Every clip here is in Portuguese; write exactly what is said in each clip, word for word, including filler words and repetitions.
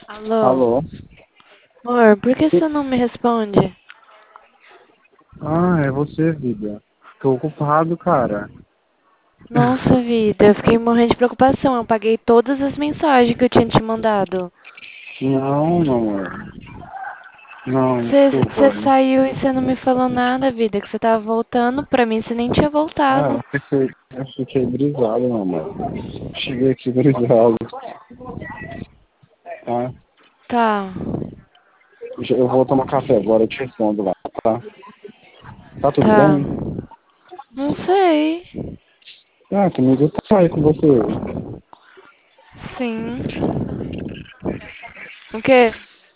Alô? Alô? Amor, por que você não me responde? Ah, é você, vida. Tô ocupado, cara. Nossa vida, eu fiquei morrendo de preocupação. Eu apaguei todas as mensagens que eu tinha te mandado. Não, meu amor. Não, Você desculpa. saiu e você não me falou nada, vida, que você tava voltando. Pra mim você nem tinha Ah, voltado. eu fiquei, eu fiquei brisado, meu amor. Cheguei aqui brisado. Tá? Tá. Eu vou tomar café agora, eu te respondo lá, tá? Tá tudo Tá. bem? Não sei. Ah, comigo tá aí com você. Sim. O quê?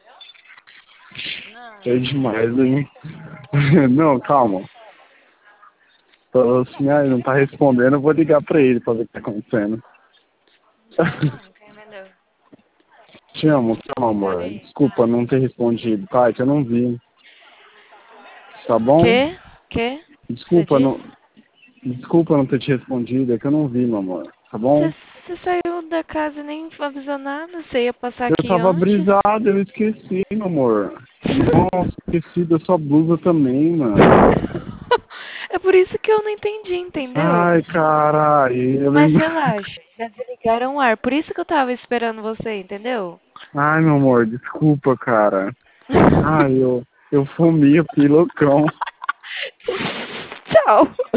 É demais, hein? Não, calma. Tô assim, ai, não tá respondendo, eu vou ligar pra ele pra ver o que tá acontecendo. Liga não, quem entendeu? Te amo, te amo, amor. Peraí. Desculpa não ter respondido, tá? É que eu não vi. Tá bom? Quê? Quê? Você Desculpa não, disse? desculpa não ter te respondido, é que eu não vi, meu amor. Tá bom? Você, você saiu da casa e nem avisou nada? Você ia passar Eu aqui tava antes? brisado, eu esqueci, meu amor. Nossa, esqueci da sua blusa também, mano. É por isso que eu não entendi, entendeu? Ai, caralho, eu Mas lembro. relaxa, já desligaram o ar. Por isso que eu tava esperando você, entendeu? Ai, meu amor, desculpa, cara. Ai, eu, eu fumi, eu fiquei loucão. Tchau.